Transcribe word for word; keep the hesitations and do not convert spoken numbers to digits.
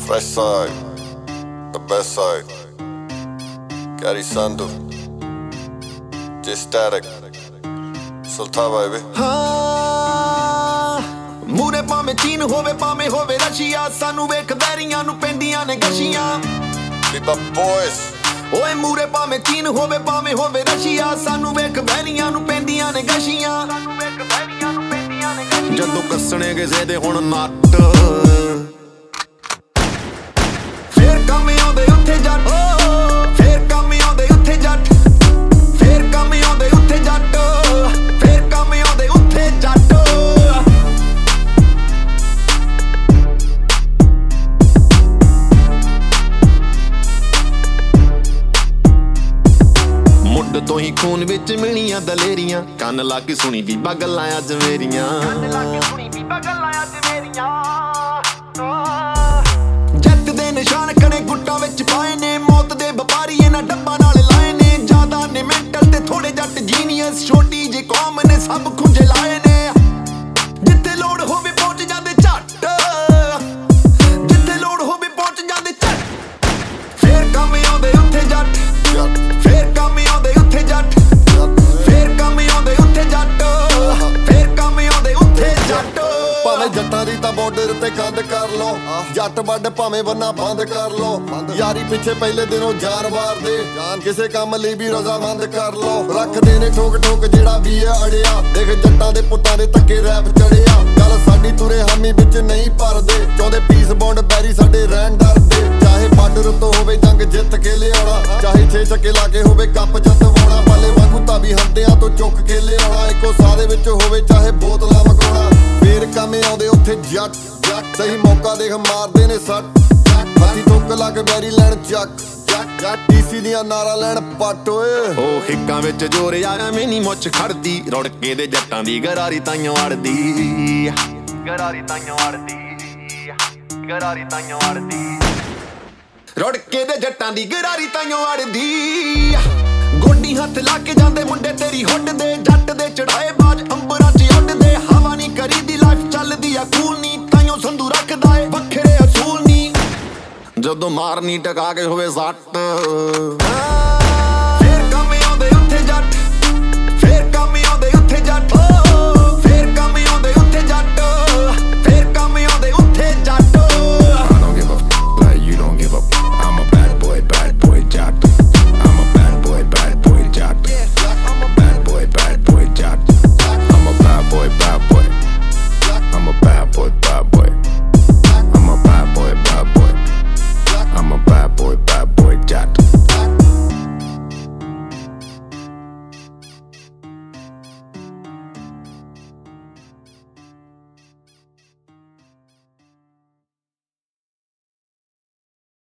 Fresh side, the best side. Gary Sandu, J Static, Sultan baby. ਹਾਂ ਮੂਰੇ ਭਾਵੇਂ ਚੀਨ ਹੋਵੇ ਭਾਵੇਂ ਹੋਵੇ ਰਸ਼ੀਆ ਸਾਨੂੰ ਵੇਖ ਵੈਰੀਆਂ ਨੂੰ ਪੈਂਦੀਆਂ ਨੇ ਗਸ਼ੀਆਂ Biba boys. ਓਏ ਮੂਰੇ ਭਾਵੇਂ ਚੀਨ ਹੋਵੇ ਭਾਵੇਂ ਹੋਵੇ ਰਸ਼ੀਆ ਸਾਨੂੰ ਵੇਖ ਵੈਰੀਆਂ ਨੂੰ ਪੈਂਦੀਆਂ ਨੇ ਗਸ਼ੀਆਂ ਜਦੋਂ ਕੱਸਣੇ ਕਿਸੇ ਦੇ ਹੁਣ ਨੱਟ ਫੇਰ ਕੰਮ ਆਉਂਦੇ ਉੱਥੇ ਜੱਟ ਫੇਰ ਕੰਮ ਆਉਂਦੇ ਉੱਥੇ ਜੱਟ ਫੇਰ ਕੰਮ ਆਉਂਦੇ ਉੱਥੇ ਜੱਟ ਫੇਰ ਕੰਮ ਆਉਂਦੇ ਉੱਥੇ ਜੱਟ ਮੁੱਢ ਤੋਂ ਹੀ ਖੂਨ ਵਿੱਚ ਮਿਲੀਆਂ ਦਲੇਰੀਆਂ ਕੰਨ ਲਾ ਕੇ ਸੁਣੀ ਬੀਬਾ ਗੱਲਾਂ ਅੱਜ ਮੇਰੀਆਂ ਕੰਨ ਲਾ ਕੇ ਸੁਣੀ ਬੀਬਾ ਗੱਲਾਂ ਅੱਜ ਮੇਰੀਆਂ ਜੱਟ ਦੇ ਨਿਸ਼ਾਨ ਕਣੇ ਗੁੱਟਾਂ ਵਿੱਚ ਪਾਏ ਨੇ ਮੌਤ ਦੇ ਵਪਾਰੀ ਇਹਨਾਂ ਡੱਬਾਂ ਨਾਲ ਲਾਏ ਨੇ ਜ਼ਿਆਦਾ ਨੇ ਮੈਂਟਲ ਤੇ ਥੋੜੇ ਜੱਟ ਜੀਨੀਅਸ ਛੋਟੀ ਜਿਹੀ ਕੌਮ ਨੇ ਸਭ ਖੁੰਝੇ ਲਾਏ ਨੇ ਜਿੱਥੇ ਲੋੜ ਹੋਵੇ ਪਹੁੰਚ ਜਾਂਦੇ ਝੱਟ ਜਿੱਥੇ ਲੋੜ ਹੋਵੇ ਪਹੁੰਚ ਜਾਂਦੇ ਝੱਟ ਫੇਰ ਕੰਮ ਆਉਂਦੇ ਉੱਥੇ ਜੱਟ ਫੇਰ ਕੰਮ ਆਉਂਦੇ ਉੱਥੇ ਜੱਟ ਫੇਰ ਕੰਮ ਆਉਂਦੇ ਉੱਥੇ ਜੱਟ ਫੇਰ ਕੰਮ ਆਉਂਦੇ ਉੱਥੇ ਜੱਟ ਭਾਵੇਂ ਜੱਟਾਂ ਦੀ ਤਾਂ ਬਾਰਡਰ ਤੇ ਕੰਧ ਕਰ ਲੋ ਜੱਟ ਵੱਡ ਭਾਵੇਂ ਬੰਨਾ ਬੰਦ ਕਰ ਲੋ ਯਾਰੀ ਪਿੱਛੇ ਪਹਿਲੇ ਦਿਨੋਂ ਜਾਨ ਵਾਰਦੇ ਕਿਸੇ ਕੰਮ ਲਈ ਵੀ ਰਜ਼ਾਮੰਦ ਕਰ ਲੋ ਰੱਖਦੇ ਨੇ ਠੋਕ ਠੋਕ ਜਿਹੜਾ ਵੀ ਹੈ ਅੜਿਆ ਦੇਖ ਜੱਟਾਂ ਦੇ ਪੁੱਤਾਂ ਦੇ ਧੱਕੇ ਰੈਪ ਚੜਿਆ ਗੱਲ ਸਾਡੀ ਤੁਰੇ ਹਾਮੀ ਵਿੱਚ ਨਹੀਂ ਭਰਦੇ ਚਾਹੁੰਦੇ ਪੀਸ ਬੌਂਡ ਬੈਰੀ ਸਾਡੇ ਰਹਿਣ ਡਰਦੇ ਚਾਹੇ ਬਾਰਡਰ ਤੋਂ ਹੋਵੇ ਜੰਗ ਜਿੱਤ ਕੇ ਲਿਆਉਣਾ ਚਾਹੇ ਛੇ ਛੱਕੇ ਲਾ ਕੇ ਹੋਵੇ ਕੱਪ ਜਿੱਤਵਾਉਣਾ ਬੱਲੇ ਵਾਂਗੂ ਤਾਂ ਵੀ ਹੰਦਿਆਂ ਤੋਂ ਚੁੱਕ ਕੇ ਲਿਆਉਣਾ ਇੱਕੋ ਸਾਹ ਦੇ ਵਿੱਚ ਹੋਵੇ ਚਾਹੇ ਬੋਤਲਾਂ ਮਕਾਉਣਾ ਫੇਰ ਕੰਮ ਆਉਂਦੇ ਉੱਥੇ ਜੱਟ ਜੱਟ ਸਹੀ ਮੌਕਾ ਦੇਖ ਮਾਰਦੇ ਨੇ ਸੱਟ ਹਾਥੀ ਠੋਕ ਲਾ ਕੇ ਬੈਰੀ ਲੈਣ ਚੱਕ ਜੱਟ ਜੱਟ ਡੀਸੀ ਦੀਆਂ ਨਾਰਾ ਲੈਣ ਪੱਟ ਓਏ ਉਹ ਹਿੱਕਾਂ ਵਿੱਚ ਜੋਰ ਆਇਆ ਮੈਨੀ ਮੁੱਛ ਖੜਦੀ ਰੁੜਕੇ ਦੇ ਜੱਟਾਂ ਦੀ ਗਰਾਰੀ ਤਾਈਓ ਅੜਦੀ ਗਰਾਰੀ ਤਾਈਓ ਅੜਦੀ ਗਰਾਰੀ ਤਾਈਓ ਅੜਦੀ ਰੁੜਕੇ ਦੇ ਜੱਟਾਂ ਦੀ ਗਰਾਰੀ ਤਾਈਓ ਅੜਦੀ ਗੋਡੀ ਹੱਥ ਲਾ ਕੇ ਜਾਂਦੇ ਮੁੰਡੇ ਤੇਰੀ ਹੁੱਡ ਦੇ ਜੱਟ ਦੇ ਚੜਾਏ ਬਾਜ ਅੰਬਰਾਂ 'ਚ ਉੱਡਦੇ ਹਵਾ ਨਹੀਂ ਕਰੀਦੀ ਲਾਈਫ ਚੱਲਦੀ ਆ ਕੂਲ ਨਹੀਂ ਤਾਈਓ ਸੰਧੂ ਰੱਖਦਾ ਏ ਵੱਖਰੇ ਅਸੂਲ ਨਹੀਂ ਜਦੋਂ ਮਾਰਨੀ ਟਕਾ ਕੇ ਹੋਵੇ ਸੱਟ